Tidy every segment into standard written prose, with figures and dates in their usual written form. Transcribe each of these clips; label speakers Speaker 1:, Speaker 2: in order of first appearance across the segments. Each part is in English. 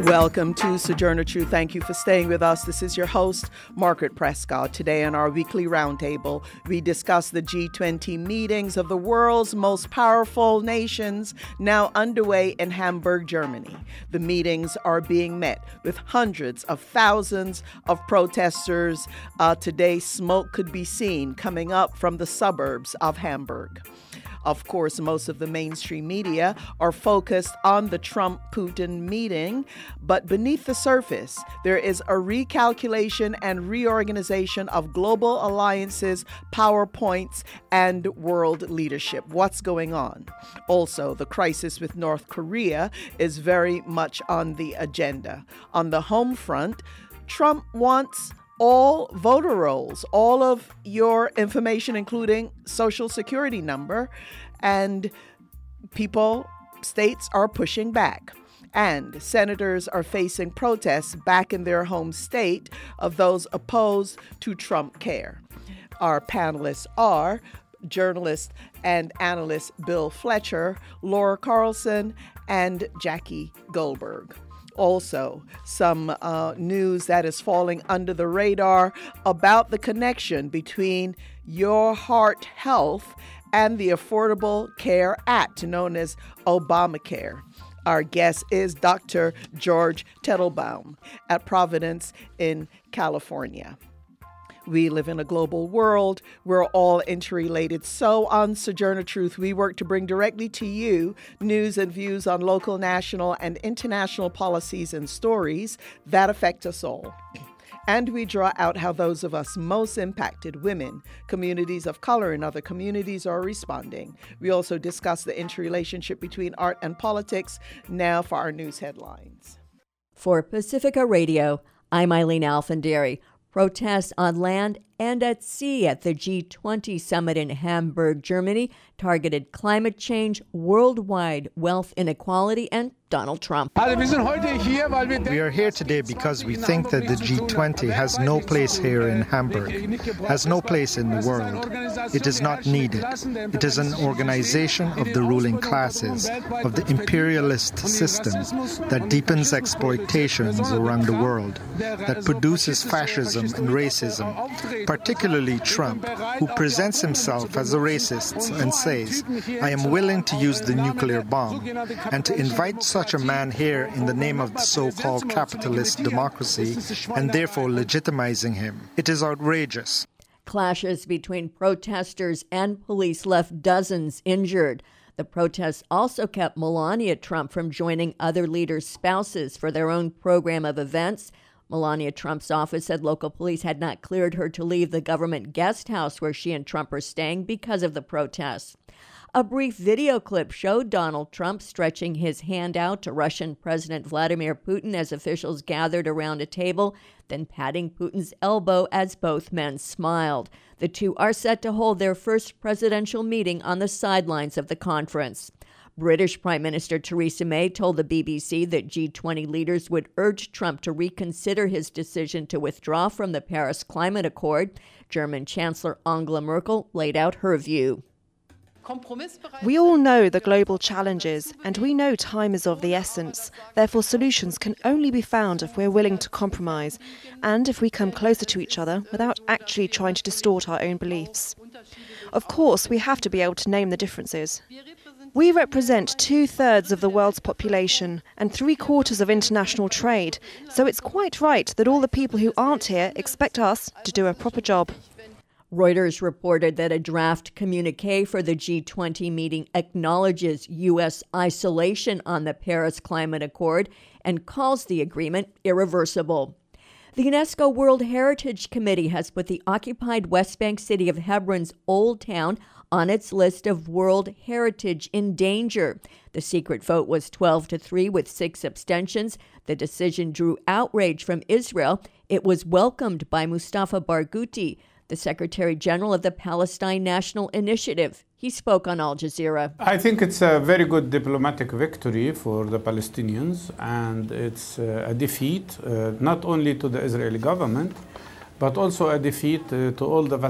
Speaker 1: Welcome to Sojourner Truth. Thank you for staying with us. This is your host, Margaret Prescott. Today on our weekly roundtable, we discuss the G20 meetings of the world's most powerful nations now underway in Hamburg, Germany. The meetings are being met with hundreds of thousands of protesters. Today, smoke could be seen coming up from the suburbs of Hamburg. Of course, most of the mainstream media are focused on the Trump-Putin meeting, but beneath the surface, there is a recalculation and reorganization of global alliances, PowerPoints, and world leadership. What's going on? Also, the crisis with North Korea is very much on the agenda. On the home front, Trump wants all voter rolls, all of your information, including social security number, and states are pushing back. And senators are facing protests back in their home state of those opposed to Trump care. Our panelists are journalist and analyst Bill Fletcher, Laura Carlson, and Jackie Goldberg. Also, some news that is falling under the radar about the connection between Your Heart Health and the Affordable Care Act, known as Obamacare. Our guest is Dr. George Teitelbaum at Providence in California. We live in a global world. We're all interrelated. So on Sojourner Truth, we work to bring directly to you news and views on local, national, and international policies and stories that affect us all. And we draw out how those of us most impacted, women, communities of color, and other communities are responding. We also discuss the interrelationship between art and politics. Now for our news headlines.
Speaker 2: For Pacifica Radio, I'm Eileen Alfandary. Protests on land and at sea at the G20 summit in Hamburg, Germany, targeted climate change, worldwide wealth inequality, and Donald Trump.
Speaker 3: We are here today because we think that the G20 has no place here in Hamburg, has no place in the world. It is not needed. It is an organization of the ruling classes, of the imperialist system that deepens exploitations around the world, that produces fascism and racism, particularly Trump, who presents himself as a racist and says, I am willing to use the nuclear bomb, and to invite such a man here in the name of the so-called capitalist democracy and therefore legitimizing him. It is outrageous.
Speaker 2: Clashes between protesters and police left dozens injured. The protests also kept Melania Trump from joining other leaders' spouses for their own program of events. Melania Trump's office said local police had not cleared her to leave the government guest house where she and Trump are staying because of the protests. A brief video clip showed Donald Trump stretching his hand out to Russian President Vladimir Putin as officials gathered around a table, then patting Putin's elbow as both men smiled. The two are set to hold their first presidential meeting on the sidelines of the conference. British Prime Minister Theresa May told the BBC that G20 leaders would urge Trump to reconsider his decision to withdraw from the Paris Climate Accord. German Chancellor Angela Merkel laid out her view.
Speaker 4: We all know the global challenges, and we know time is of the essence. Therefore, solutions can only be found if we're willing to compromise, and if we come closer to each other without actually trying to distort our own beliefs. Of course, we have to be able to name the differences. We represent 2/3 of the world's population and 3/4 of international trade, so it's quite right that all the people who aren't here expect us to do a proper job.
Speaker 2: Reuters reported that a draft communique for the G20 meeting acknowledges U.S. isolation on the Paris Climate Accord and calls the agreement irreversible. The UNESCO World Heritage Committee has put the occupied West Bank city of Hebron's Old Town on its list of World Heritage in danger. The secret vote was 12-3 with 6 abstentions. The decision drew outrage from Israel. It was welcomed by Mustafa Barghouti, the Secretary General of the Palestine National Initiative. He spoke on Al Jazeera.
Speaker 5: I think it's a very good diplomatic victory for the Palestinians, and it's a defeat not only to the Israeli government, but also a defeat to all the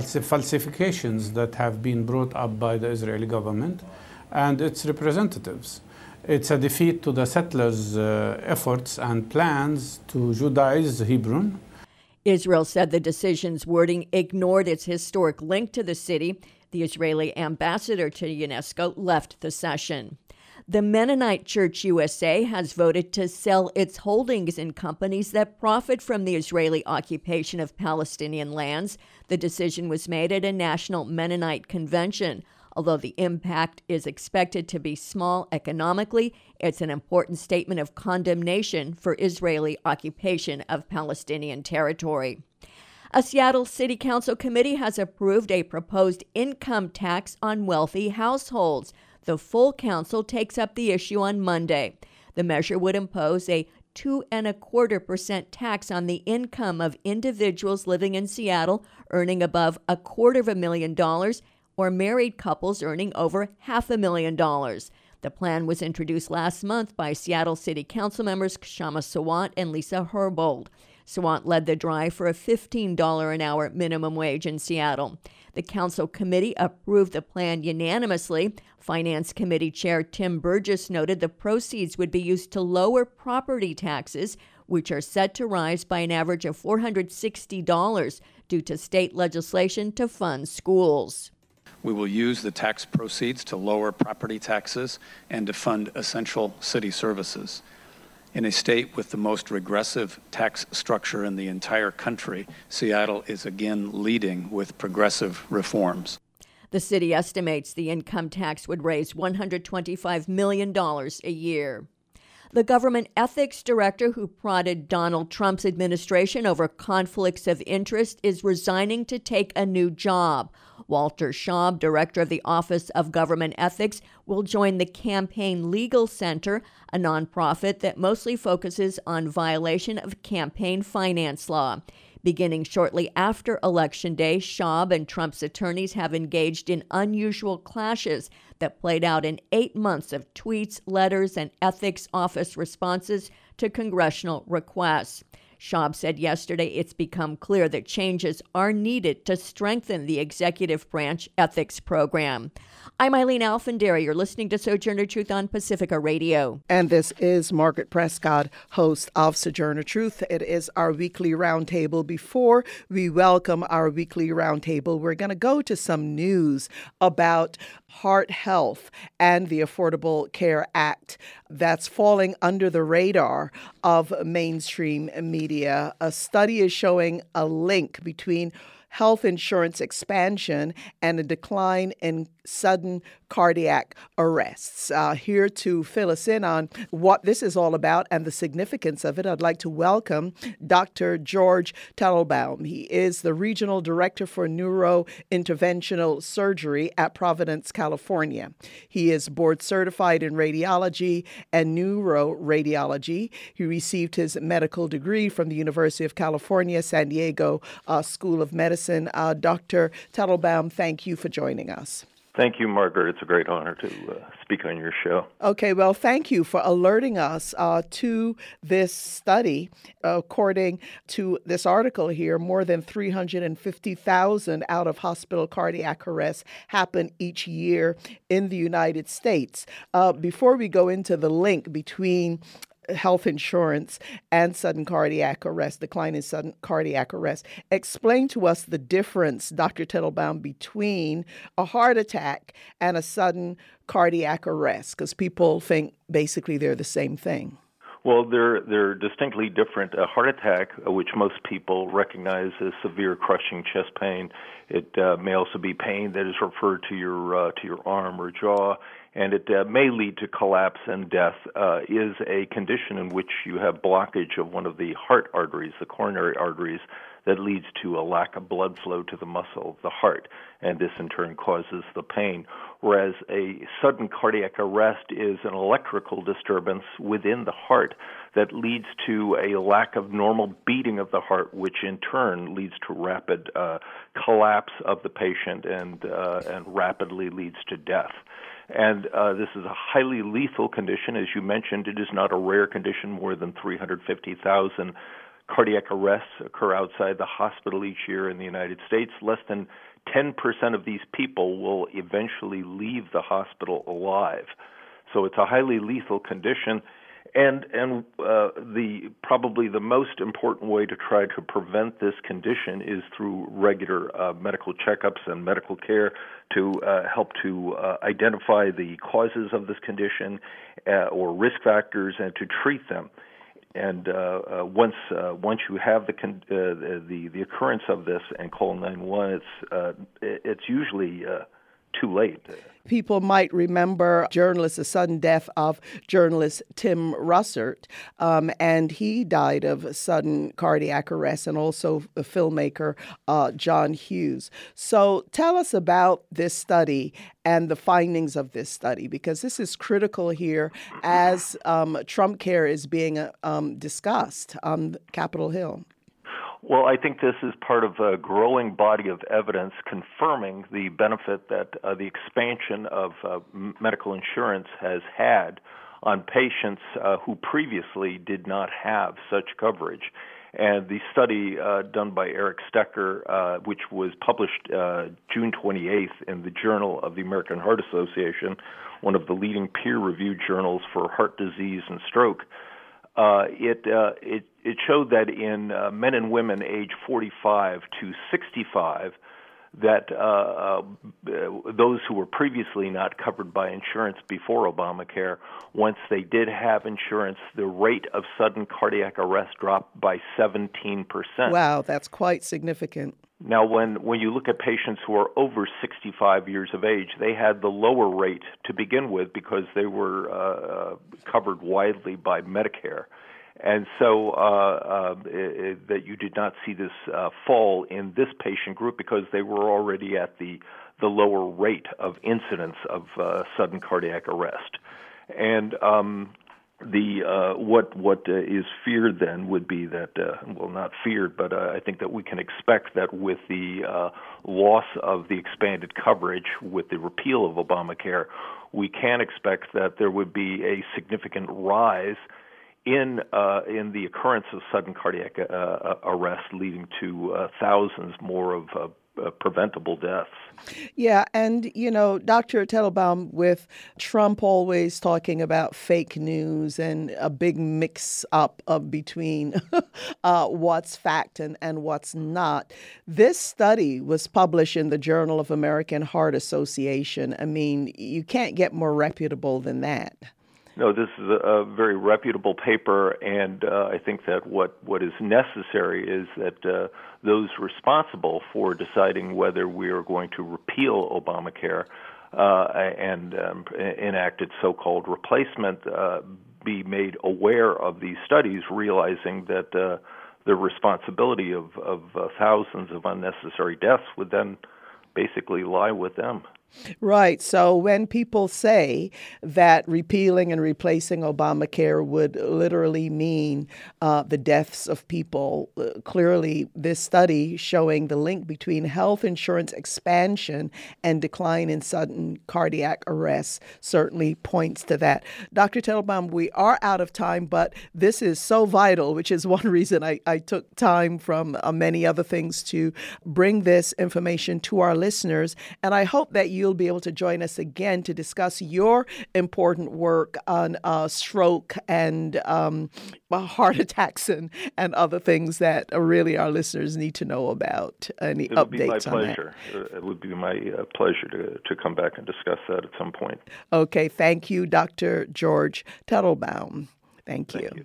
Speaker 5: falsifications that have been brought up by the Israeli government and its representatives. It's a defeat to the settlers' efforts and plans to Judaize Hebron.
Speaker 2: Israel said the decision's wording ignored its historic link to the city. The Israeli ambassador to UNESCO left the session. The Mennonite Church USA has voted to sell its holdings in companies that profit from the Israeli occupation of Palestinian lands. The decision was made at a national Mennonite convention. Although the impact is expected to be small economically, it's an important statement of condemnation for Israeli occupation of Palestinian territory. A Seattle City Council committee has approved a proposed income tax on wealthy households. The full council takes up the issue on Monday. The measure would impose a 2.25% tax on the income of individuals living in Seattle earning above $250,000 or married couples earning over $500,000. The plan was introduced last month by Seattle City Council members Kshama Sawant and Lisa Herbold. Sawant led the drive for a $15 an hour minimum wage in Seattle. The council committee approved the plan unanimously. Finance Committee Chair Tim Burgess noted the proceeds would be used to lower property taxes, which are set to rise by an average of $460 due to state legislation to fund schools.
Speaker 6: We will use the tax proceeds to lower property taxes and to fund essential city services. In a state with the most regressive tax structure in the entire country, Seattle is again leading with progressive reforms.
Speaker 2: The city estimates the income tax would raise $125 million a year. The government ethics director who prodded Donald Trump's administration over conflicts of interest is resigning to take a new job. Walter Schaub, director of the Office of Government Ethics, will join the Campaign Legal Center, a nonprofit that mostly focuses on violation of campaign finance law. Beginning shortly after Election Day, Schaub and Trump's attorneys have engaged in unusual clashes that played out in 8 months of tweets, letters, and ethics office responses to congressional requests. Schaub said yesterday it's become clear that changes are needed to strengthen the executive branch ethics program. I'm Eileen Alfandary. You're listening to Sojourner Truth on Pacifica Radio.
Speaker 1: And this is Margaret Prescott, host of Sojourner Truth. It is our weekly roundtable. Before we welcome our weekly roundtable, we're going to go to some news about heart health and the Affordable Care Act that's falling under the radar of mainstream media. A study is showing a link between health insurance expansion and a decline in sudden cardiac arrests. Here to fill us in on what this is all about and the significance of it, I'd like to welcome Dr. George Teitelbaum. He is the Regional Director for Neurointerventional Surgery at Providence, California. He is board certified in radiology and neuroradiology. He received his medical degree from the University of California, San Diego School of Medicine. Dr. Teitelbaum, thank you for joining us.
Speaker 7: Thank you, Margaret. It's a great honor to speak on your show.
Speaker 1: Okay, well, thank you for alerting us to this study. According to this article here, more than 350,000 out-of-hospital cardiac arrests happen each year in the United States. Before we go into the link between health insurance and sudden cardiac arrest, decline in sudden cardiac arrest, explain to us the difference, Dr. Teitelbaum, between a heart attack and a sudden cardiac arrest, because people think basically they're the same thing.
Speaker 7: Well, they're distinctly different. A heart attack, which most people recognize as severe crushing chest pain, it may also be pain that is referred to your arm or jaw, and it may lead to collapse and death, is a condition in which you have blockage of one of the heart arteries, the coronary arteries, that leads to a lack of blood flow to the muscle of the heart, and this in turn causes the pain. Whereas a sudden cardiac arrest is an electrical disturbance within the heart that leads to a lack of normal beating of the heart, which in turn leads to rapid collapse of the patient and rapidly leads to death. And this is a highly lethal condition. As you mentioned, it is not a rare condition. More than 350,000 cardiac arrests occur outside the hospital each year in the United States. Less than 10% of these people will eventually leave the hospital alive. So it's a highly lethal condition. And probably the most important way to try to prevent this condition is through regular medical checkups and medical care to help to identify the causes of this condition or risk factors and to treat them. And once you have the occurrence of this and call 911, it's usually too late.
Speaker 1: People might remember the sudden death of journalist Tim Russert, and he died of sudden cardiac arrest, and also the filmmaker John Hughes. So tell us about this study and the findings of this study, because this is critical here as Trump Care is being discussed on Capitol Hill.
Speaker 7: Well, I think this is part of a growing body of evidence confirming the benefit that the expansion of medical insurance has had on patients who previously did not have such coverage. And the study done by Eric Stecker, which was published June 28th in the Journal of the American Heart Association, one of the leading peer-reviewed journals for heart disease and stroke, it showed that in men and women age 45 to 65, that those who were previously not covered by insurance before Obamacare, once they did have insurance, the rate of sudden cardiac arrest dropped by 17%.
Speaker 1: Wow, that's quite significant.
Speaker 7: Now, when you look at patients who are over 65 years of age, they had the lower rate to begin with because they were covered widely by Medicare. And so that you did not see this fall in this patient group because they were already at the lower rate of incidence of sudden cardiac arrest. And what is feared then would be that, not feared, but I think that we can expect that with the loss of the expanded coverage with the repeal of Obamacare, we can expect that there would be a significant rise in the occurrence of sudden cardiac arrest, leading to thousands more of preventable deaths.
Speaker 1: Yeah, and, Dr. Tettelbaum, with Trump always talking about fake news and a big mix-up between what's fact and what's not, this study was published in the Journal of American Heart Association. I mean, you can't get more reputable than that.
Speaker 7: No, this is a very reputable paper, and I think that what is necessary is that those responsible for deciding whether we are going to repeal Obamacare and enact its so-called replacement be made aware of these studies, realizing that the responsibility of thousands of unnecessary deaths would then basically lie with them.
Speaker 1: Right. So when people say that repealing and replacing Obamacare would literally mean the deaths of people, clearly this study showing the link between health insurance expansion and decline in sudden cardiac arrest certainly points to that. Dr. Tettelbaum, we are out of time, but this is so vital, which is one reason I took time from many other things to bring this information to our listeners. And I hope that you'll be able to join us again to discuss your important work on stroke and heart attacks and other things that really our listeners need to know about. Any updates on that?
Speaker 7: It would be my pleasure to come back and discuss that at some point.
Speaker 1: Okay. Thank you, Dr. George Tettelbaum. Thank you.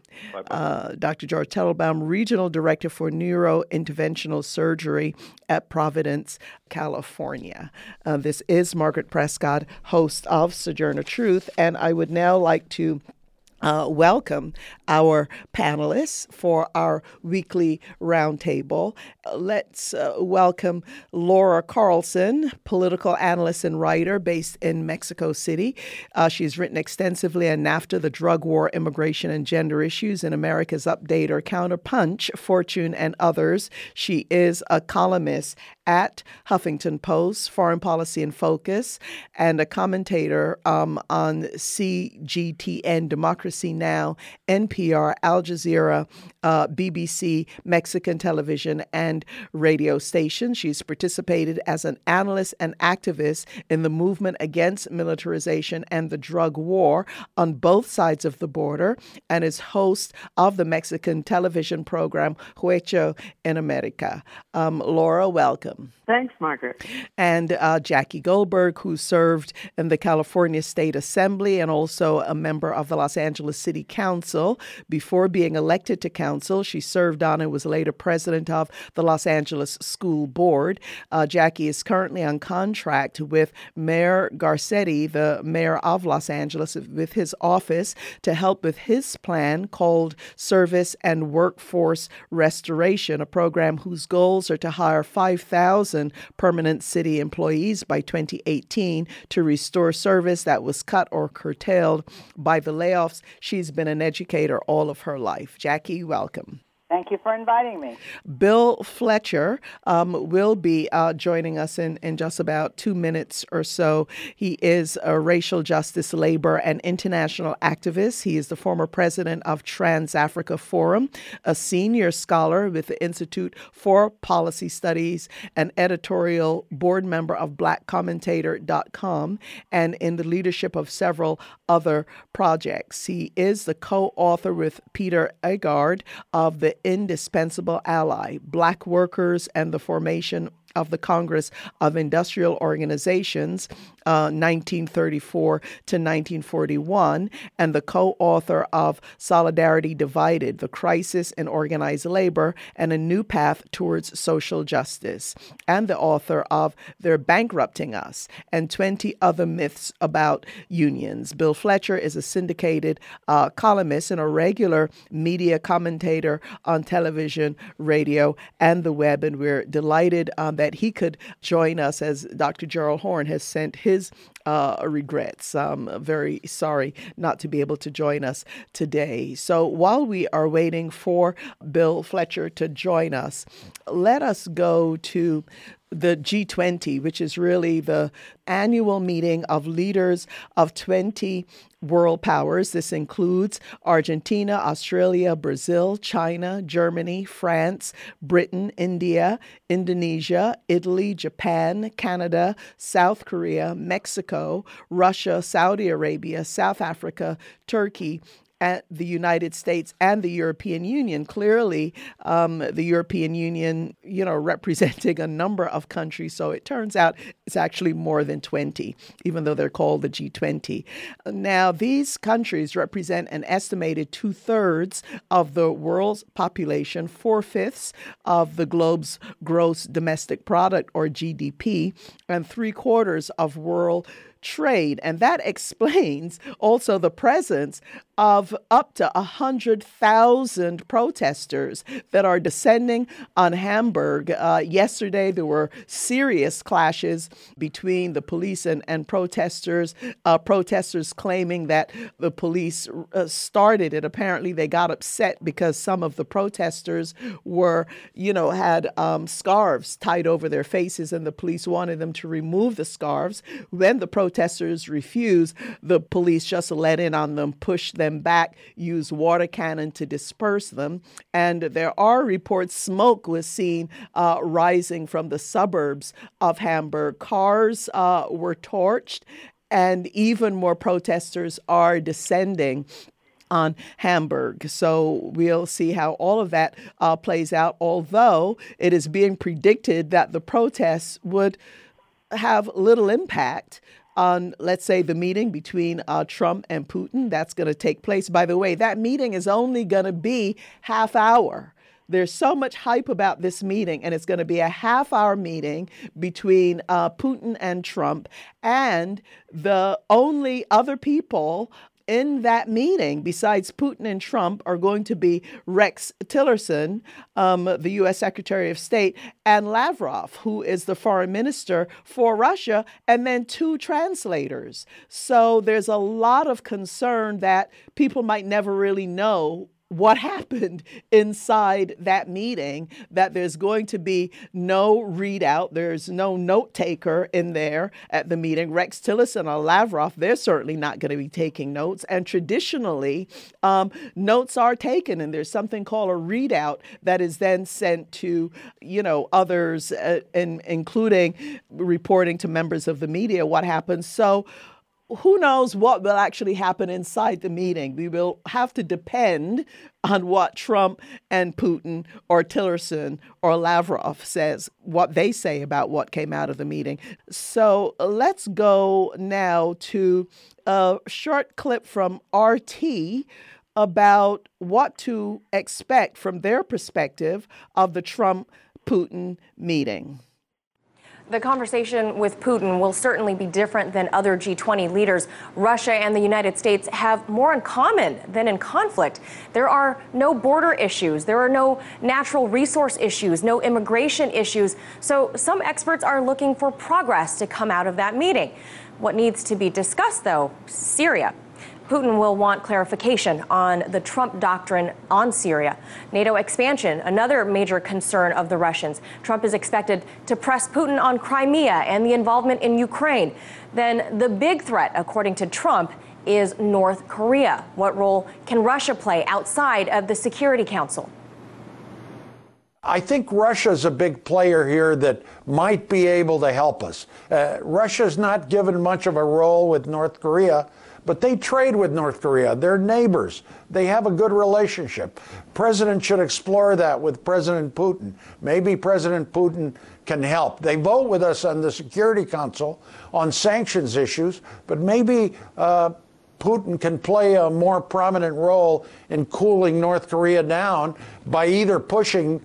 Speaker 1: Dr. George Tettelbaum, Regional Director for Neurointerventional Surgery at Providence, California. This is Margaret Prescott, host of Sojourner Truth, and I would now like to welcome our panelists for our weekly roundtable. Let's welcome Laura Carlson, political analyst and writer based in Mexico City. She's written extensively on NAFTA, the drug war, immigration, and gender issues in America's Update or Counterpunch, Fortune, and others. She is a columnist at Huffington Post, Foreign Policy in Focus, and a commentator on CGTN, Democracy Now!, NPR, Al Jazeera, BBC, Mexican television and radio stations. She's participated as an analyst and activist in the movement against militarization and the drug war on both sides of the border, and is host of the Mexican television program Hueco en America. Laura, welcome.
Speaker 8: Thanks, Margaret.
Speaker 1: And Jackie Goldberg, who served in the California State Assembly and also a member of the Los Angeles City Council. Before being elected to council, she served on and was later president of the Los Angeles School Board. Jackie is currently on contract with Mayor Garcetti, the mayor of Los Angeles, with his office to help with his plan called Service and Workforce Restoration, a program whose goals are to hire 5,000 permanent city employees by 2018 to restore service that was cut or curtailed by the layoffs. She's been an educator all of her life. Jackie, welcome.
Speaker 8: Thank you for inviting me.
Speaker 1: Bill Fletcher will be joining us in just about 2 minutes or so. He is a racial justice, labor, and international activist. He is the former president of Trans Africa Forum, a senior scholar with the Institute for Policy Studies, an editorial board member of BlackCommentator.com, and in the leadership of several other projects. He is the co-author with Peter Agard of The Indispensable Ally, Black Workers and the Formation of the Congress of Industrial Organizations, 1934 to 1941, and the co-author of Solidarity Divided, The Crisis in Organized Labor and a New Path Towards Social Justice, and the author of They're Bankrupting Us and 20 Other Myths About Unions. Bill Fletcher is a syndicated columnist and a regular media commentator on television, radio, and the web, and we're delighted that he could join us as Dr. Gerald Horne has sent his regrets. I'm very sorry not to be able to join us today. So while we are waiting for Bill Fletcher to join us, let us go to the G20, which is really the annual meeting of leaders of 20 world powers. This includes Argentina, Australia, Brazil, China, Germany, France, Britain, India, Indonesia, Italy, Japan, Canada, South Korea, Mexico, Russia, Saudi Arabia, South Africa, Turkey, at the United States and the European Union. Clearly, the European Union, representing a number of countries. So it turns out it's actually more than 20, even though they're called the G20. Now, these countries represent an estimated 2/3 of the world's population, 4/5 of the globe's gross domestic product, or GDP, and 3/4 of world trade. And that explains also the presence of up to 100,000 protesters that are descending on Hamburg. Yesterday, there were serious clashes between the police and protesters, protesters claiming that the police started it. Apparently, they got upset because some of the protesters were, had scarves tied over their faces, and the police wanted them to remove the scarves. When the protesters refused, the police just let in on them, pushed them back, used water cannon to disperse them. And there are reports smoke was seen rising from the suburbs of Hamburg. Cars were torched, and even more protesters are descending on Hamburg. So we'll see how all of that plays out, although it is being predicted that the protests would have little impact on, let's say, the meeting between Trump and Putin. That's going to take place. By the way, that meeting is only going to be half hour. There's so much hype about this meeting, and it's going to be a half-hour meeting between Putin and Trump. And the only other people in that meeting, besides Putin and Trump, are going to be Rex Tillerson, the U.S. Secretary of State, and Lavrov, who is the foreign minister for Russia, and then 2 translators. So there's a lot of concern that people might never really know what happened inside that meeting, that there's going to be no readout. There's no note taker in there at the meeting. Rex Tillerson or Lavrov, they're certainly not going to be taking notes. And traditionally, notes are taken, and there's something called a readout that is then sent to, others, including reporting to members of the media what happens. So who knows what will actually happen inside the meeting? We will have to depend on what Trump and Putin or Tillerson or Lavrov says, what they say about what came out of the meeting. So let's go now to a short clip from RT about what to expect from their perspective of the Trump-Putin meeting.
Speaker 9: The conversation with Putin will certainly be different than other G20 leaders. Russia and the United States have more in common than in conflict. There are no border issues. There are no natural resource issues, no immigration issues. So some experts are looking for progress to come out of that meeting. What needs to be discussed, though, Syria. Putin will want clarification on the Trump doctrine on Syria. NATO expansion, another major concern of the Russians. Trump is expected to press Putin on Crimea and the involvement in Ukraine. Then the big threat, according to Trump, is North Korea. What role can Russia play outside of the Security Council?
Speaker 10: I think Russia's a big player here that might be able to help us. Russia's not given much of a role with North Korea, but they trade with North Korea. They're neighbors. They have a good relationship. President should explore that with President Putin. Maybe President Putin can help. They vote with us on the Security Council on sanctions issues, but maybe Putin can play a more prominent role in cooling North Korea down by either pushing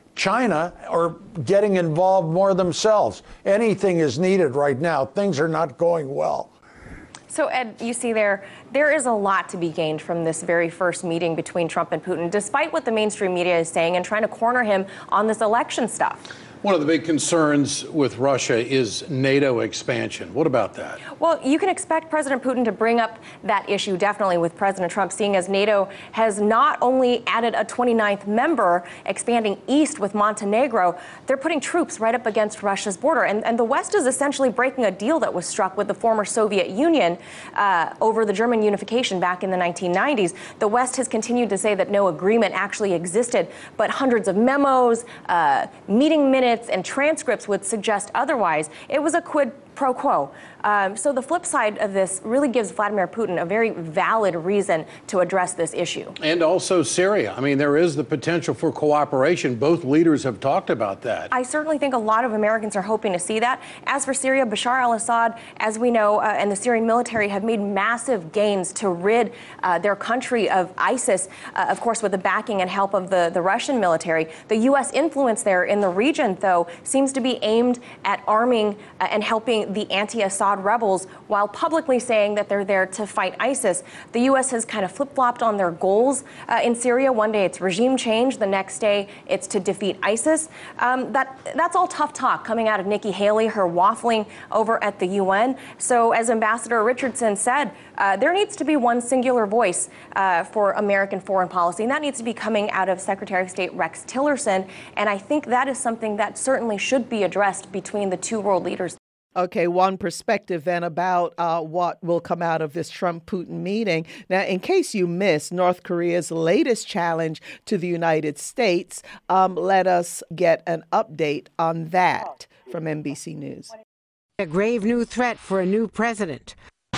Speaker 10: China or getting involved more themselves. Anything is needed right now. Things are not going well.
Speaker 9: So, Ed, you see there is a lot to be gained from this very first meeting between Trump and Putin, despite what the mainstream media is saying and trying to corner him on this election stuff.
Speaker 11: One of the big concerns with Russia is NATO expansion. What about that?
Speaker 9: Well, you can expect President Putin to bring up that issue definitely with President Trump, seeing as NATO has not only added a 29th member, expanding east with Montenegro, they're putting troops right up against Russia's border. And the West is essentially breaking a deal that was struck with the former Soviet Union over the German unification back in the 1990s. The West has continued to say that no agreement actually existed, but hundreds of memos, meeting minutes, and transcripts would suggest otherwise. It was a quid pro quo. So the flip side of this really gives Vladimir Putin a very valid reason to address this issue.
Speaker 11: And also Syria. I mean, there is the potential for cooperation. Both leaders have talked about that.
Speaker 9: I certainly think a lot of Americans are hoping to see that. As for Syria, Bashar al-Assad, as we know, and the Syrian military have made massive gains to rid their country of ISIS, of course, with the backing and help of the Russian military. The U.S. influence there in the region, though, seems to be aimed at arming and helping the anti-Assad rebels while publicly saying that they're there to fight ISIS. The U.S. has kind of flip-flopped on their goals in Syria. One day it's regime change. The next day it's to defeat ISIS. That's all tough talk coming out of Nikki Haley, her waffling over at the UN. So as Ambassador Richardson said, there needs to be one singular voice for American foreign policy, and that needs to be coming out of Secretary of State Rex Tillerson. And I think that is something that certainly should be addressed between the two world leaders.
Speaker 1: Okay, one perspective then about what will come out of this Trump-Putin meeting. Now, in case you missed North Korea's latest challenge to the United States, let us get an update on that from NBC News.
Speaker 12: A grave new threat for a new president.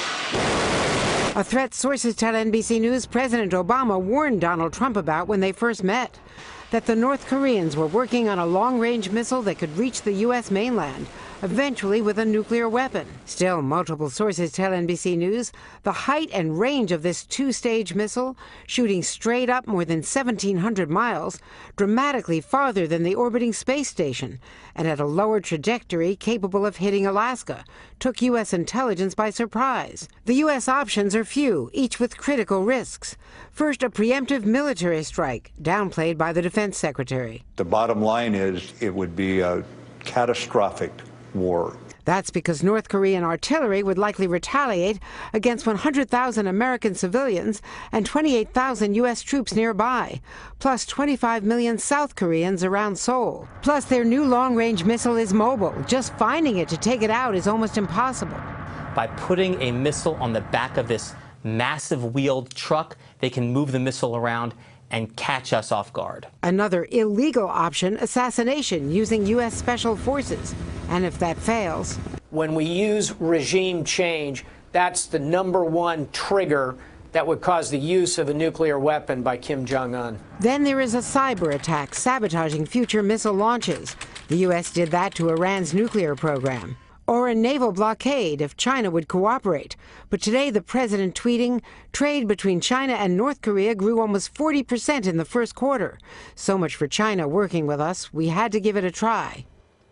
Speaker 12: A threat sources tell NBC News President Obama warned Donald Trump about when they first met, that the North Koreans were working on a long-range missile that could reach the U.S. mainland, eventually with a nuclear weapon. Still, multiple sources tell NBC News the height and range of this two-stage missile, shooting straight up more than 1,700 miles, dramatically farther than the orbiting space station, and at a lower trajectory capable of hitting Alaska, took U.S. intelligence by surprise. The U.S. options are few, each with critical risks. First, a preemptive military strike, downplayed by the Defense Secretary.
Speaker 13: The bottom line is it would be a catastrophic war.
Speaker 12: That's because North Korean artillery would likely retaliate against 100,000 American civilians and 28,000 U.S. troops nearby, plus 25 million South Koreans around Seoul. Plus, their new long-range missile is mobile. Just finding it to take it out is almost impossible.
Speaker 13: By putting a missile on the back of this massive wheeled truck, they can move the missile around and catch us off guard.
Speaker 12: Another illegal option, assassination using U.S. Special Forces. And if that fails...
Speaker 14: When we use regime change, that's the #1 trigger that would cause the use of a nuclear weapon by Kim Jong-un.
Speaker 12: Then there is a cyber attack sabotaging future missile launches. The U.S. did that to Iran's nuclear program. Or a naval blockade if China would cooperate. But today the president tweeting, trade between China and North Korea grew almost 40% in the first quarter. So much for China working with us. We had to give it a try.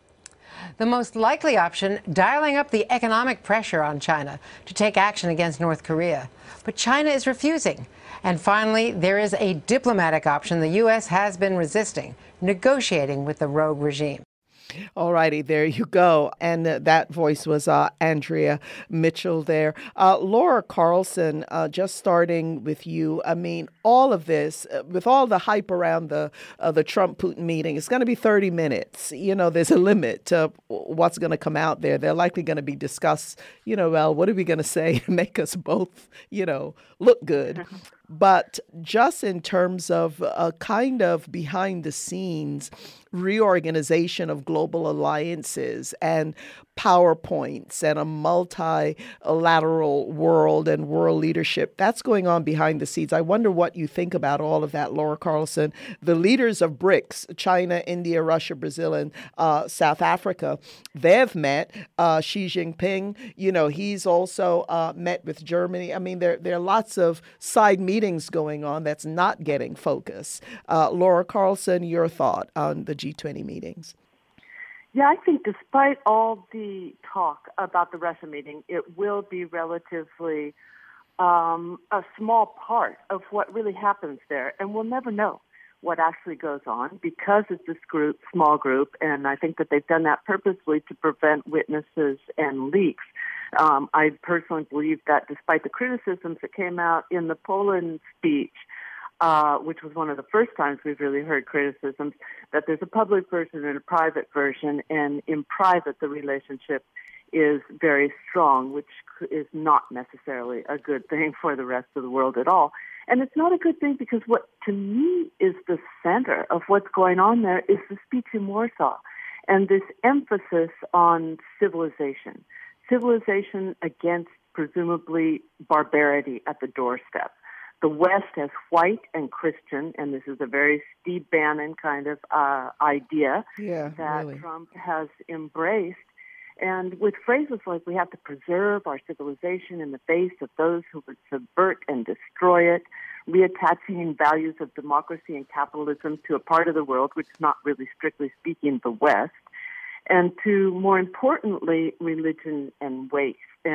Speaker 12: The most likely option, dialing up the economic pressure on China to take action against North Korea. But China is refusing. And finally, there is a diplomatic option the U.S. has been resisting, negotiating with the rogue regime.
Speaker 1: All righty, there you go. And that voice was Andrea Mitchell there. Laura Carlson, just starting with you. I mean, all of this, with all the hype around the Trump-Putin meeting, it's going to be 30 minutes. You know, there's a limit to what's going to come out there. They're likely going to be discussed, well, what are we going to say to make us both, look good? But just in terms of a kind of behind the scenes reorganization of global alliances and PowerPoints and a multilateral world and world leadership, that's going on behind the scenes. I wonder what you think about all of that, Laura Carlson. The leaders of BRICS, China, India, Russia, Brazil, and South Africa, they've met. Xi Jinping, he's also met with Germany. I mean, there are lots of side meetings going on that's not getting focus. Laura Carlson, your thought on the G20 meetings?
Speaker 8: Yeah, I think despite all the talk about the Russia meeting, it will be relatively a small part of what really happens there. And we'll never know what actually goes on because it's this small group, and I think that they've done that purposely to prevent witnesses and leaks. I personally believe that despite the criticisms that came out in the Poland speech, which was one of the first times we've really heard criticisms, that there's a public version and a private version, and in private the relationship is very strong, which is not necessarily a good thing for the rest of the world at all. And it's not a good thing because what, to me, is the center of what's going on there is the speech in Warsaw and this emphasis on civilization against, presumably, barbarity at the doorstep. The West as white and Christian, and this is a very Steve Bannon kind of idea that really Trump has embraced. And with phrases like we have to preserve our civilization in the face of those who would subvert and destroy it, reattaching values of democracy and capitalism to a part of the world which is not really strictly speaking the West, and to, more importantly, religion and race,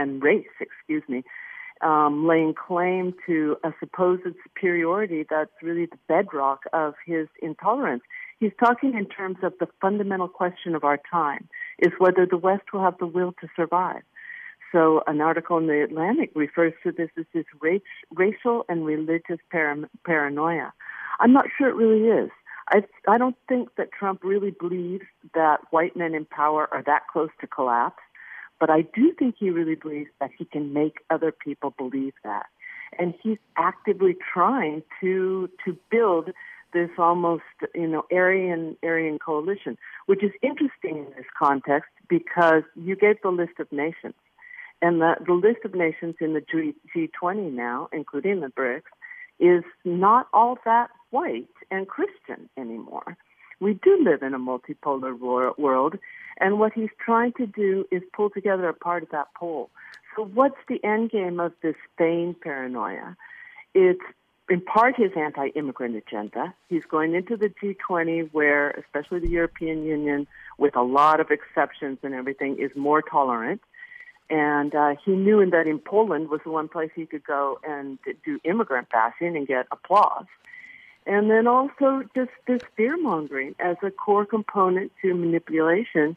Speaker 8: laying claim to a supposed superiority that's really the bedrock of his intolerance. He's talking in terms of the fundamental question of our time, is whether the West will have the will to survive. So an article in The Atlantic refers to this as this racial and religious paranoia. I'm not sure it really is. I don't think that Trump really believes that white men in power are that close to collapse. But I do think he really believes that he can make other people believe that. And he's actively trying to build this almost, Aryan coalition, which is interesting in this context because you gave the list of nations. And the list of nations in the G20 now, including the BRICS, is not all that white and Christian anymore. We do live in a multipolar world, and what he's trying to do is pull together a part of that pole. So what's the end game of this Spain paranoia? It's in part his anti-immigrant agenda. He's going into the G20 where, especially the European Union, with a lot of exceptions and everything, is more tolerant. And he knew that in Poland was the one place he could go and do immigrant bashing and get applause. And then also just this fear-mongering as a core component to manipulation.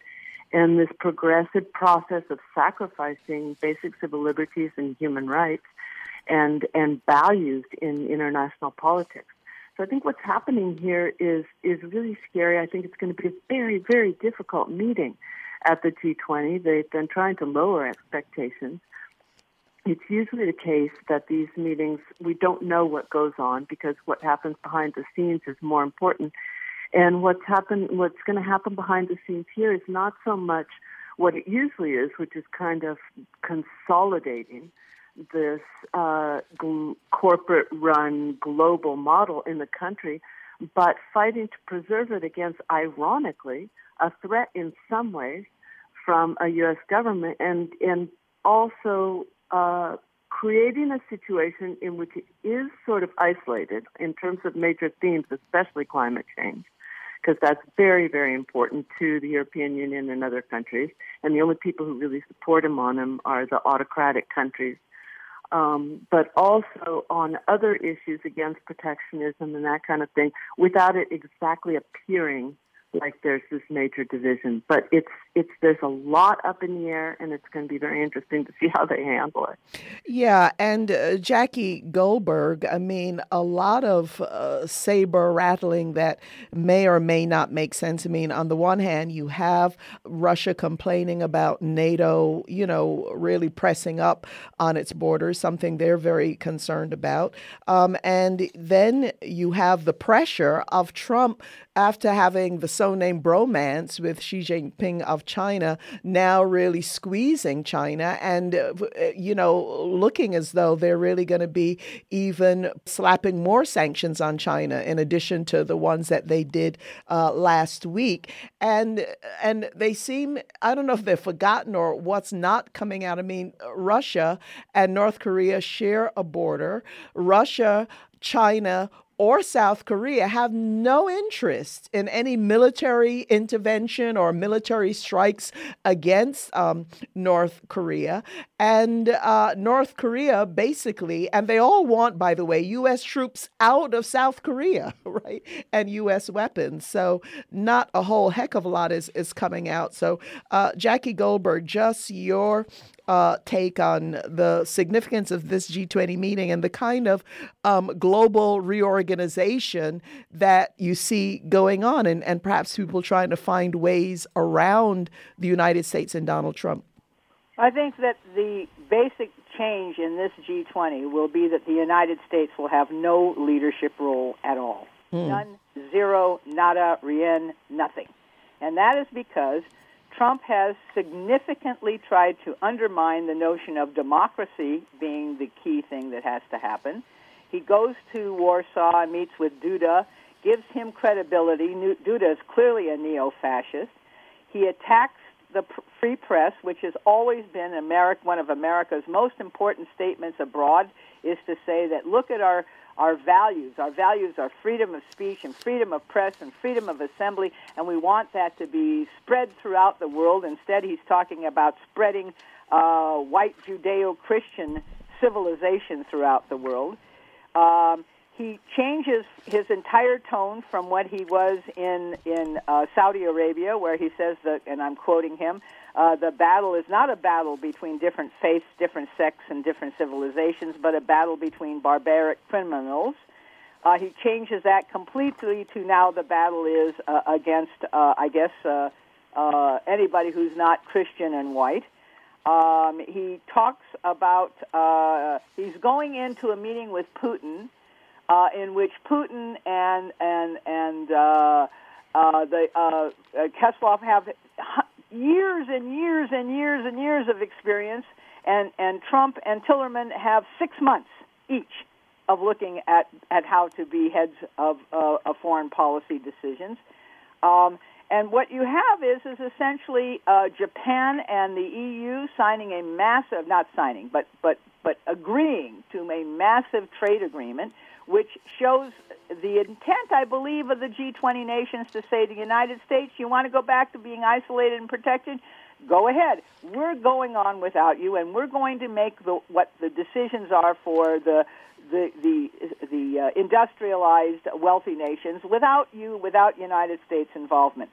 Speaker 8: and this progressive process of sacrificing basic civil liberties and human rights and values in international politics. So I think what's happening here is really scary. I think it's going to be a very, very difficult meeting at the G20. They've been trying to lower expectations. It's usually the case that these meetings, we don't know what goes on because what happens behind the scenes is more important. And what's going to happen behind the scenes here is not so much what it usually is, which is kind of consolidating this corporate-run global model in the country, but fighting to preserve it against, ironically, a threat in some ways from a U.S. government, and also creating a situation in which it is sort of isolated in terms of major themes, especially climate change, because that's very, very important to the European Union and other countries, and the only people who really support him on them are the autocratic countries. But also on other issues against protectionism and that kind of thing, without it exactly appearing like there's this major division. But there's a lot up in the air, and it's going to be very interesting to see how they handle it.
Speaker 1: Yeah, and Jackie Goldberg, I mean, a lot of saber rattling that may or may not make sense. I mean, on the one hand, you have Russia complaining about NATO, really pressing up on its borders, something they're very concerned about. And then you have the pressure of Trump after having the so-named bromance with Xi Jinping of China, now really squeezing China and, looking as though they're really going to be even slapping more sanctions on China in addition to the ones that they did last week. And they seem, I don't know if they've forgotten or what's not coming out. I mean, Russia and North Korea share a border. Russia, China, or South Korea have no interest in any military intervention or military strikes against North Korea. And North Korea basically, and they all want, by the way, U.S. troops out of South Korea, right? And U.S. weapons. So not a whole heck of a lot is coming out. So Jackie Goldberg, just your take on the significance of this G20 meeting and the kind of global reorganization that you see going on, and perhaps people trying to find ways around the United States and Donald Trump.
Speaker 15: I think that the basic change in this G20 will be that the United States will have no leadership role at all. None, zero, nada, rien, nothing. And that is because Trump has significantly tried to undermine the notion of democracy being the key thing that has to happen. He goes to Warsaw, meets with Duda, gives him credibility. Duda is clearly a neo-fascist. He attacks the free press, which has always been one of America's most important statements abroad, is to say that look at our values. Our values are freedom of speech and freedom of press and freedom of assembly, and we want that to be spread throughout the world. Instead, he's talking about spreading white Judeo-Christian civilization throughout the world. He changes his entire tone from what he was in Saudi Arabia, where he says that, and I'm quoting him, the battle is not a battle between different faiths, different sects, and different civilizations, but a battle between barbaric criminals. He changes that completely to now the battle is against, anybody who's not Christian and white. He talks about he's going into a meeting with Putin, in which Putin and Kislov have years and years and years and years of experience, and Trump and Tillerman have 6 months each of looking at how to be heads of foreign policy decisions. And what you have is essentially Japan and the EU signing a massive, not signing, but agreeing to a massive trade agreement, which shows the intent, I believe, of the G20 nations to say to the United States, you want to go back to being isolated and protected? Go ahead. We're going on without you, and we're going to make what the decisions are for the industrialized wealthy nations without you, without United States involvement.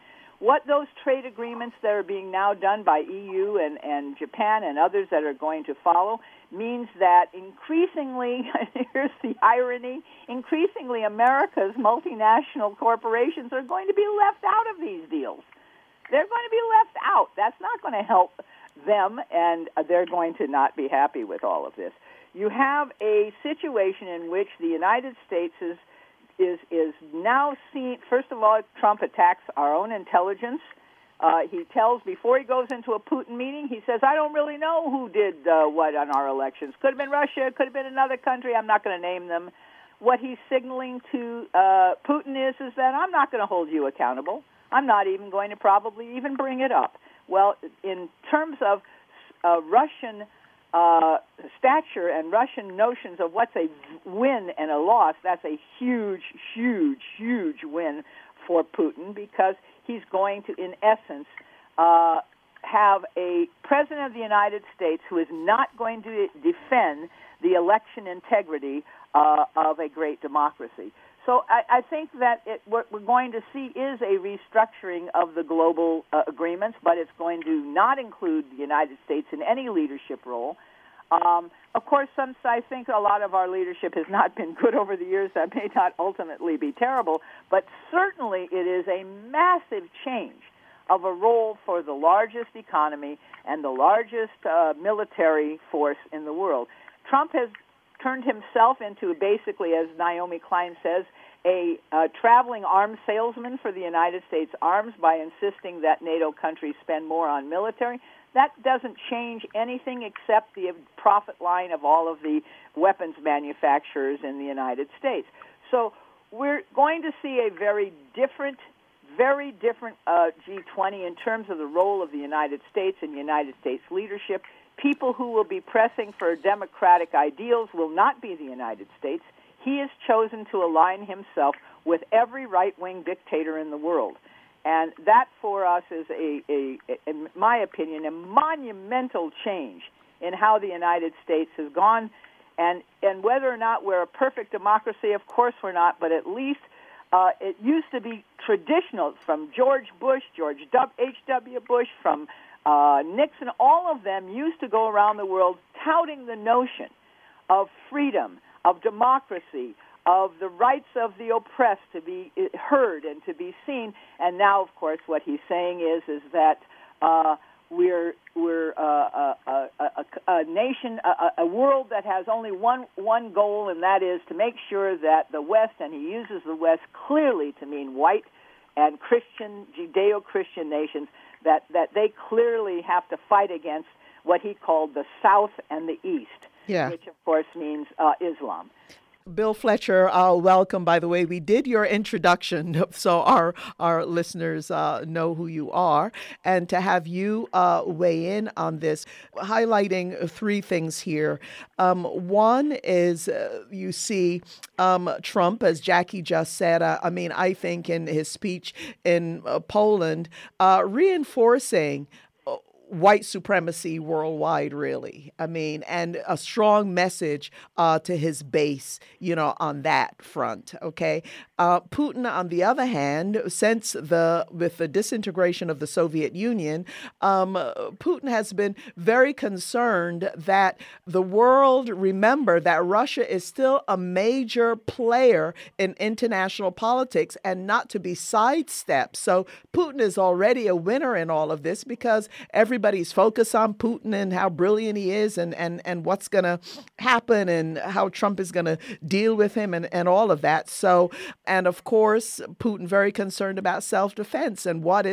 Speaker 15: what those trade agreements that are being now done by EU and Japan and others that are going to follow means that increasingly, here's the irony, increasingly America's multinational corporations are going to be left out of these deals. They're going to be left out. That's not going to help them, and they're going to not be happy with all of this. You have a situation in which the United States is now seen. First of all, Trump attacks our own intelligence. He tells, before he goes into a Putin meeting, he says, I don't really know who did what on our elections. Could have been Russia, could have been another country. I'm not going to name them. What he's signaling to Putin is that I'm not going to hold you accountable. I'm not even going to probably even bring it up. Well, in terms of Russian stature and Russian notions of what's a win and a loss, that's a huge, huge, huge win for Putin, because he's going to, in essence, have a president of the United States who is not going to defend the election integrity of a great democracy. So I think that what we're going to see is a restructuring of the global agreements, but it's going to not include the United States in any leadership role. Of course, I think a lot of our leadership has not been good over the years. That may not ultimately be terrible, but certainly it is a massive change of a role for the largest economy and the largest military force in the world. Trump has turned himself into, basically, as Naomi Klein says, a traveling arms salesman for the United States arms by insisting that NATO countries spend more on military. That doesn't change anything except the profit line of all of the weapons manufacturers in the United States. So we're going to see a very different G20 in terms of the role of the United States and United States leadership. People who will be pressing for democratic ideals will not be the United States. He has chosen to align himself with every right-wing dictator in the world. And that, for us, is, in my opinion, a monumental change in how the United States has gone. And whether or not we're a perfect democracy, of course we're not, but at least it used to be traditional from George Bush, George H.W. Bush, from Nixon. All of them used to go around the world touting the notion of freedom, of democracy, of the rights of the oppressed to be heard and to be seen. And now, of course, what he's saying is that we're a nation, a world that has only one goal, and that is to make sure that the West, and he uses the West clearly to mean white and Christian, Judeo-Christian nations, that they clearly have to fight against what he called the South and the East, which, of course, means Islam.
Speaker 1: Bill Fletcher, welcome. By the way, we did your introduction, so our listeners know who you are. And to have you weigh in on this, highlighting three things here. One is you see Trump, as Jackie just said, I think in his speech in Poland, reinforcing white supremacy worldwide, really. And a strong message to his base, on that front, okay? Putin, on the other hand, with the disintegration of the Soviet Union, Putin has been very concerned that the world remember that Russia is still a major player in international politics and not to be sidestepped. So Putin is already a winner in all of this because everybody's focused on Putin and how brilliant he is and what's going to happen and how Trump is going to deal with him and all of that. So, and of course, Putin very concerned about self-defense and what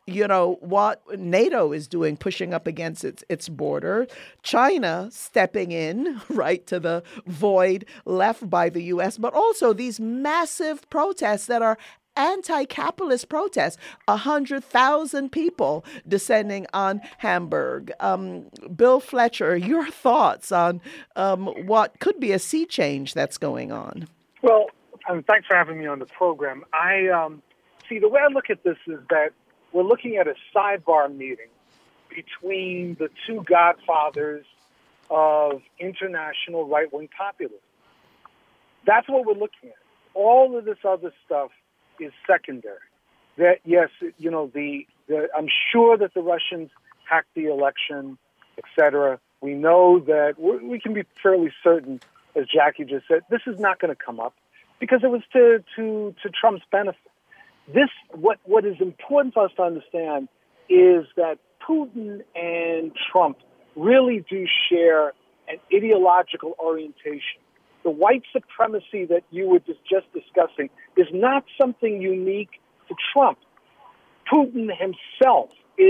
Speaker 1: NATO is doing, pushing up against its border. China stepping in, right, to the void left by the U.S., but also these massive protests that are anti-capitalist protests, 100,000 people descending on Hamburg. Bill Fletcher, your thoughts on what could be a sea change that's going on?
Speaker 16: Well, thanks for having me on the program. The way I look at this is that we're looking at a sidebar meeting between the two godfathers of international right-wing populism. That's what we're looking at. All of this other stuff is secondary. that yes, I'm sure that the Russians hacked the election, etc. We know that we can be fairly certain, as Jackie just said, this is not going to come up because it was to Trump's benefit. What is important for us to understand is that Putin and Trump really do share an ideological orientation. The white supremacy that you were just discussing is not something unique to Trump. Putin himself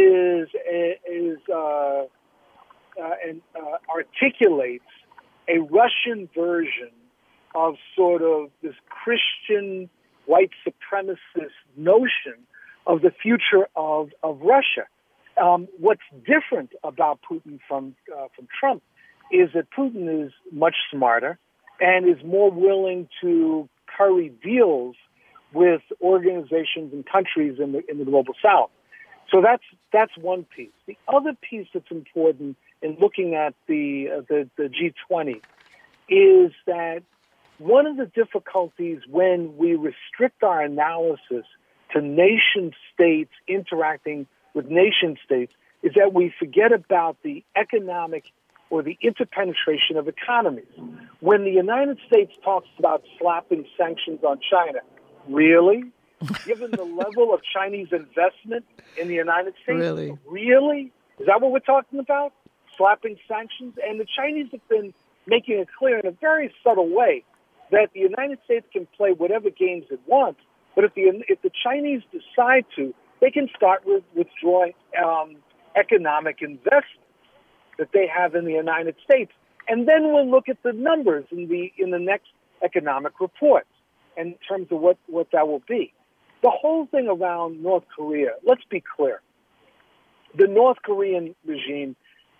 Speaker 16: articulates a Russian version of sort of this Christian white supremacist notion of the future of Russia. What's different about Putin from Trump is that Putin is much smarter and is more willing to curry deals with organizations and countries in the global South. So that's one piece. The other piece that's important in looking at the G20 is that one of the difficulties when we restrict our analysis to nation states interacting with nation states is that we forget about the economic or the interpenetration of economies. When the United States talks about slapping sanctions on China, really? Given the level of Chinese investment in the United States? Really? Is that what we're talking about? Slapping sanctions? And the Chinese have been making it clear in a very subtle way that the United States can play whatever games it wants, but if the Chinese decide to, they can start withdrawing economic investment that they have in the United States. And then we'll look at the numbers in the next economic reports in terms of what that will be. The whole thing around North Korea, let's be clear. The North Korean regime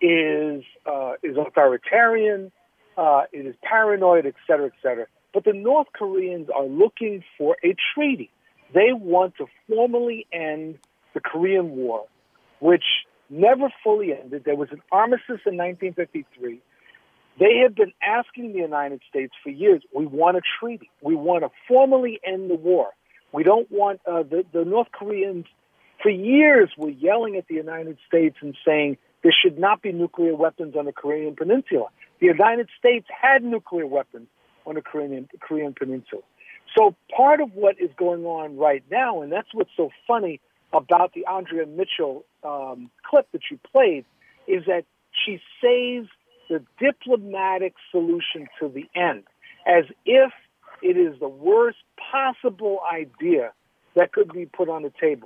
Speaker 16: is authoritarian, it is paranoid, et cetera, et cetera. But the North Koreans are looking for a treaty. They want to formally end the Korean War, which never fully ended. There was an armistice in 1953. They have been asking the United States for years, we want a treaty. We want to formally end the war. We don't want the North Koreans, for years, were yelling at the United States and saying there should not be nuclear weapons on the Korean Peninsula. The United States had nuclear weapons on the Korean Peninsula. So part of what is going on right now, and that's what's so funny about the Andrea Mitchell clip that you played, is that she saves the diplomatic solution to the end, as if it is the worst possible idea that could be put on the table,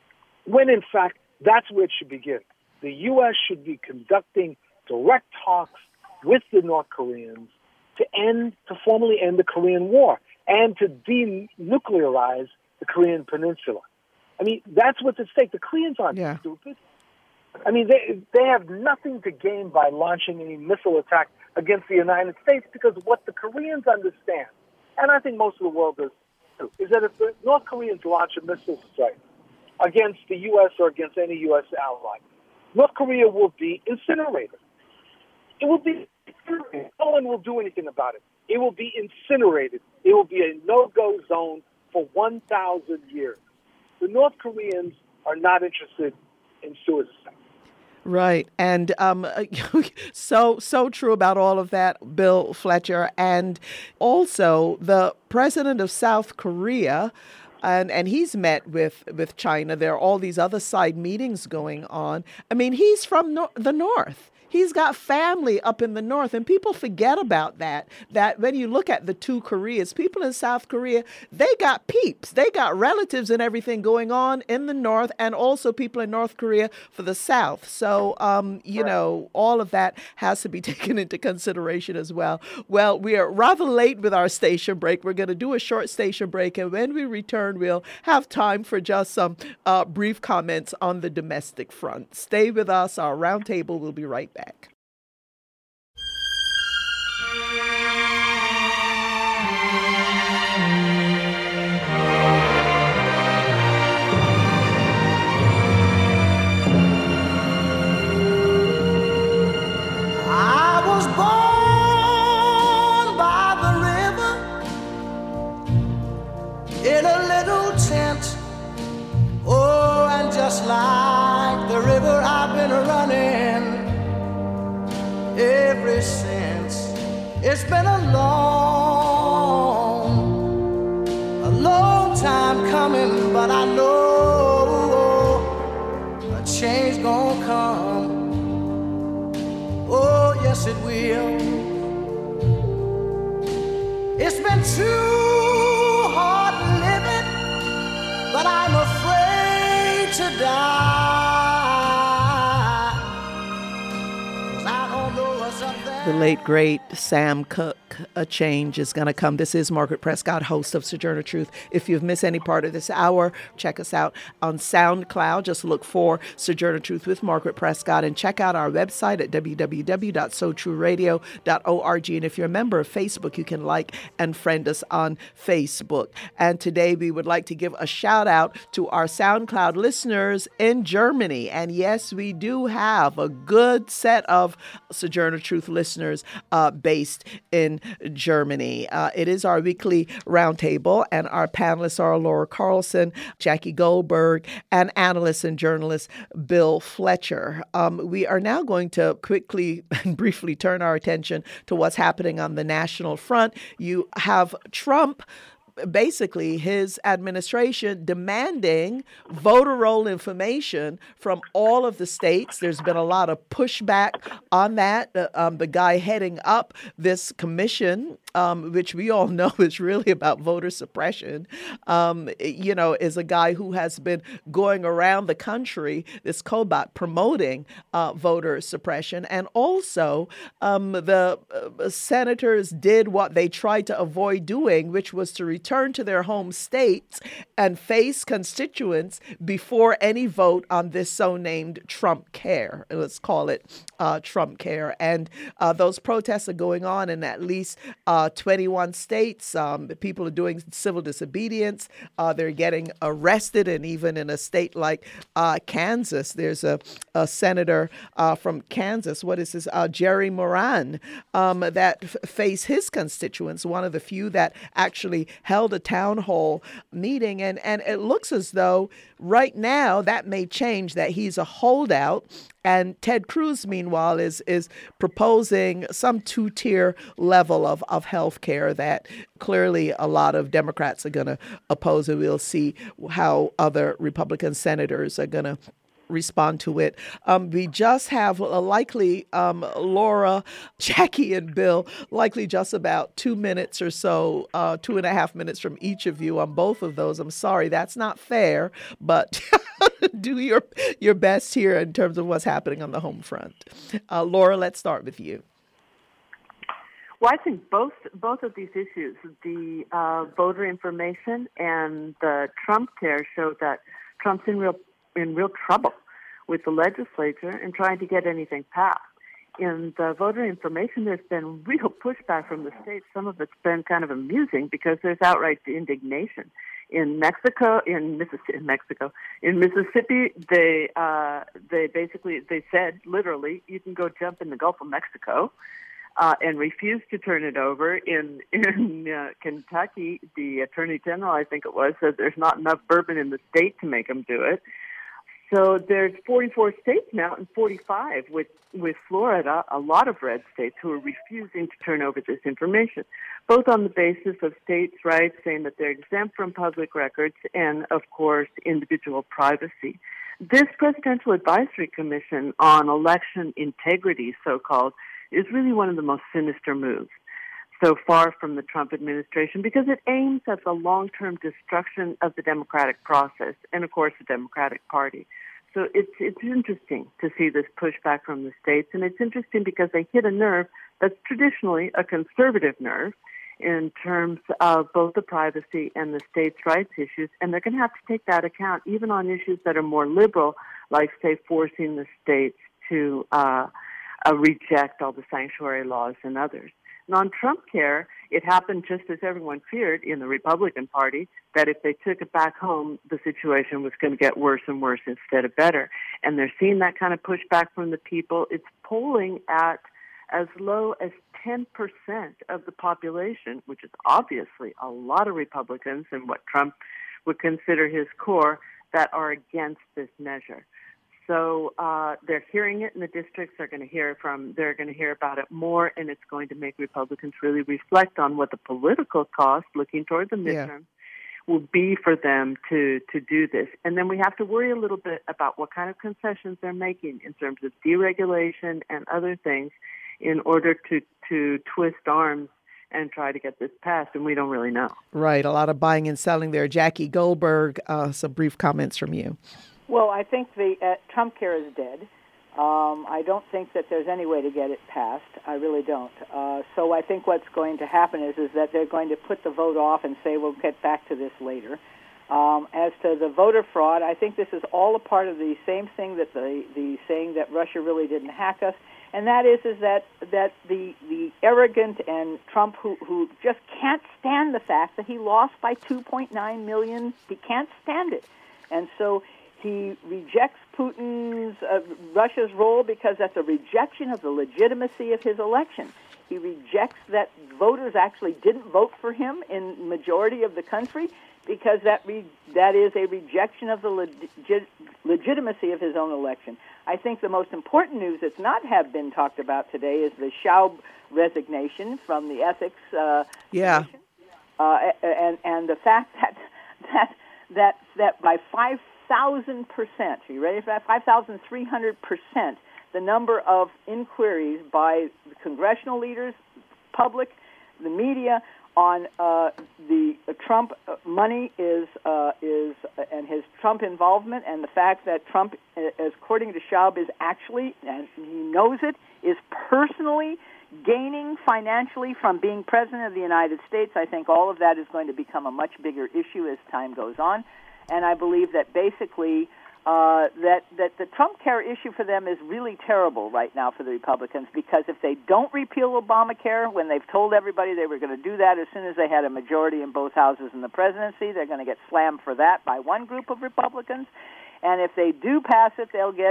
Speaker 16: when in fact that's where it should begin. The U.S. should be conducting direct talks with the North Koreans to formally end the Korean War and to denuclearize the Korean Peninsula. I mean, that's what's at stake. The Koreans aren't stupid. I mean, they have nothing to gain by launching any missile attack against the United States, because what the Koreans understand, and I think most of the world does too, is that if the North Koreans launch a missile strike against the U.S. or against any U.S. ally, North Korea will be incinerated. It will be incinerated. No one will do anything about it. It will be incinerated. It will be a no-go zone for 1,000 years. The North Koreans are not interested in suicide.
Speaker 1: Right. And so true about all of that, Bill Fletcher. And also the president of South Korea, and he's met with China. There are all these other side meetings going on. I mean, he's from the North. He's got family up in the North, and people forget about that when you look at the two Koreas, people in South Korea, they got peeps. They got relatives and everything going on in the North, and also people in North Korea for the South. So, you know, all of that has to be taken into consideration as well. Well, we are rather late with our station break. We're going to do a short station break, and when we return, we'll have time for just some brief comments on the domestic front. Stay with us. Our roundtable will be right back.
Speaker 17: I was born by the river in a little tent way since. It's been a long time coming, but I know a change gonna come. Oh, yes it will. It's been too hard living, but I'm afraid to die. 'Cause I don't know what's up there.
Speaker 1: The late, great Sam Cooke. A change is going to come. This is Margaret Prescott, host of Sojourner Truth. If you've missed any part of this hour, check us out on SoundCloud. Just look for Sojourner Truth with Margaret Prescott and check out our website at www.sotrueradio.org. And if you're a member of Facebook, you can like and friend us on Facebook. And today we would like to give a shout out to our SoundCloud listeners in Germany. And yes, we do have a good set of Sojourner Truth listeners based in Germany. It is our weekly roundtable, and our panelists are Laura Carlson, Jackie Goldberg, and analyst and journalist Bill Fletcher. We are now going to quickly and briefly turn our attention to what's happening on the national front. You have Trump, basically his administration, demanding voter roll information from all of the states. There's been a lot of pushback on that. The guy heading up this commission, which we all know is really about voter suppression, is a guy who has been going around the country, this Kobach, promoting voter suppression. And also the senators did what they tried to avoid doing, which was to return to their home states and face constituents before any vote on this so-named Trump Care. Let's call it Trump Care. And those protests are going on in at least 21 states. People are doing civil disobedience. They're getting arrested. And even in a state like Kansas, there's a senator from Kansas, Jerry Moran, that face his constituents, one of the few that actually held a town hall meeting. And it looks as though right now that may change, that he's a holdout. And Ted Cruz, meanwhile, is proposing some two-tier level of health care that clearly a lot of Democrats are going to oppose. And we'll see how other Republican senators are going to respond to it. We just have likely Laura, Jackie, and Bill, likely just about 2 minutes or so, 2.5 minutes from each of you on both of those. I'm sorry, that's not fair, but do your best here in terms of what's happening on the home front. Laura, let's start with you.
Speaker 8: Well, I think both of these issues, the voter information and the Trump Care, show that Trump's in real trouble with the legislature and trying to get anything passed. In the voter information, there's been real pushback from the states. Some of it's been kind of amusing because there's outright indignation. In Mississippi, they said literally, you can go jump in the Gulf of Mexico, and refused to turn it over. In Kentucky, the Attorney General, I think it was, said there's not enough bourbon in the state to make them do it. So there's 44 states now and 45 with Florida, a lot of red states who are refusing to turn over this information, both on the basis of states' rights, saying that they're exempt from public records, and, of course, individual privacy. This Presidential Advisory Commission on Election Integrity, so-called, is really one of the most sinister moves so far from the Trump administration, because it aims at the long-term destruction of the democratic process and, of course, the Democratic Party. So it's interesting to see this pushback from the states, and it's interesting because they hit a nerve that's traditionally a conservative nerve in terms of both the privacy and the states' rights issues, and they're going to have to take that account even on issues that are more liberal, like, say, forcing the states to reject all the sanctuary laws and others. And on Trump Care, it happened just as everyone feared in the Republican Party, that if they took it back home, the situation was going to get worse and worse instead of better. And they're seeing that kind of pushback from the people. It's polling at as low as 10% of the population, which is obviously a lot of Republicans and what Trump would consider his core, that are against this measure. so they're hearing it in the districts. They're going to hear about it more, and it's going to make Republicans really reflect on what the political cost, looking toward the midterm, will be for them to do this. And then we have to worry a little bit about what kind of concessions they're making in terms of deregulation and other things in order to twist arms and try to get this passed, and we don't really know.
Speaker 1: Right, a lot of buying and selling there. Jackie Goldberg, some brief comments from you.
Speaker 15: Well, I think the Trump care is dead. I don't think that there's any way to get it passed. I really don't. So I think what's going to happen is that they're going to put the vote off and say we'll get back to this later. As to the voter fraud, I think this is all a part of the same thing that the saying that Russia really didn't hack us. And that is that the arrogant and Trump who just can't stand the fact that he lost by 2.9 million, he can't stand it. And so he rejects Putin's, Russia's role because that's a rejection of the legitimacy of his election. He rejects that voters actually didn't vote for him in majority of the country because that is a rejection of the legitimacy of his own election. I think the most important news that's not have been talked about today is the Schaub resignation from the ethics commission, and the fact that by 5,000%, are you ready for that? 5,300%, the number of inquiries by the congressional leaders, public, the media on the Trump money is and his Trump involvement, and the fact that Trump, as according to Schaub, is actually, and he knows it, is personally gaining financially from being president of the United States. I think all of that is going to become a much bigger issue as time goes on, and I believe that basically that the Trump care issue for them is really terrible right now for the Republicans, because if they don't repeal Obamacare, when they've told everybody they were going to do that as soon as they had a majority in both houses in the presidency, they're going to get slammed for that by one group of Republicans. And if they do pass it, they'll get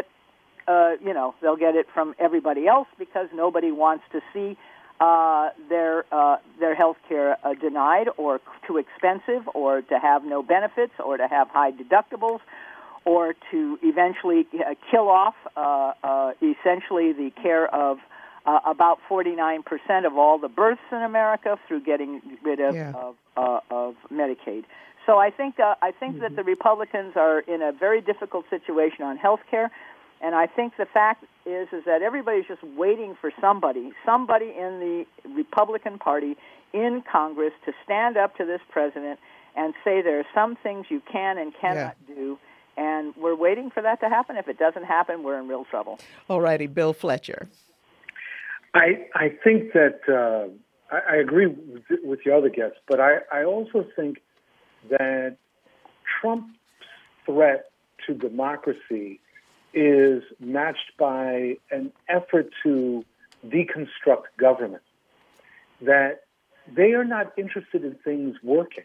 Speaker 15: it from everybody else, because nobody wants to see their health care denied, or too expensive, or to have no benefits, or to have high deductibles, or to eventually kill off essentially the care of about 49% of all the births in America through getting rid of Medicaid. So I think that the Republicans are in a very difficult situation on health care, and I think the fact is that everybody's just waiting for somebody in the Republican Party in Congress to stand up to this president and say there are some things you can and cannot do. And we're waiting for that to happen. If it doesn't happen, we're in real trouble.
Speaker 1: All righty, Bill Fletcher.
Speaker 16: I think that I agree with the other guests, but I also think that Trump's threat to democracy is matched by an effort to deconstruct government, that they are not interested in things working.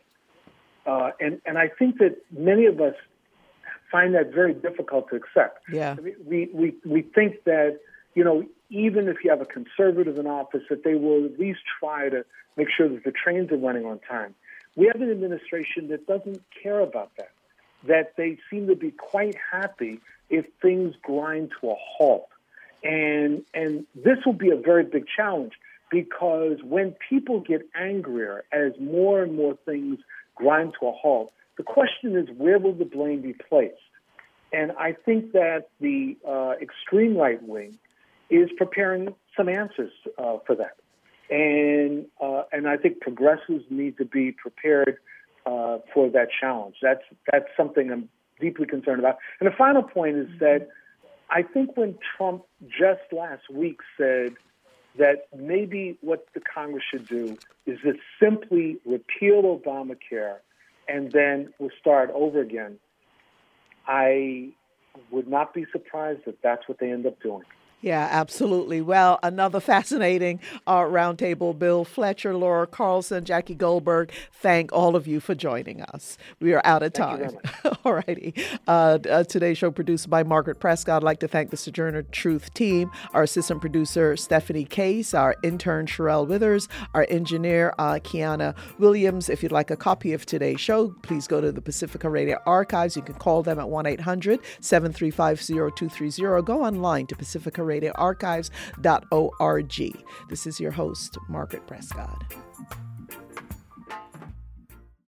Speaker 16: And I think that many of us find that very difficult to accept.
Speaker 1: Yeah.
Speaker 16: I mean, we think that, even if you have a conservative in office, that they will at least try to make sure that the trains are running on time. We have an administration that doesn't care about that they seem to be quite happy if things grind to a halt. And this will be a very big challenge, because when people get angrier as more and more things grind to a halt, the question is, where will the blame be placed? And I think that the extreme right wing is preparing some answers for that. And I think progressives need to be prepared for that challenge. That's something I'm deeply concerned about. And the final point is that I think when Trump just last week said that maybe what the Congress should do is to simply repeal Obamacare and then we'll start over again, I would not be surprised if that's what they end up doing.
Speaker 1: Yeah, absolutely. Well, another fascinating roundtable. Bill Fletcher, Laura Carlson, Jackie Goldberg, thank all of you for joining us. We are out of time. All righty. Today's show produced by Margaret Prescott. I'd like to thank the Sojourner Truth team, our assistant producer, Stephanie Case, our intern, Sherelle Withers, our engineer, Kiana Williams. If you'd like a copy of today's show, please go to the Pacifica Radio Archives. You can call them at 1-800-735-0230. Go online to pacificaradioarchives.org. This is your host, Margaret Prescott.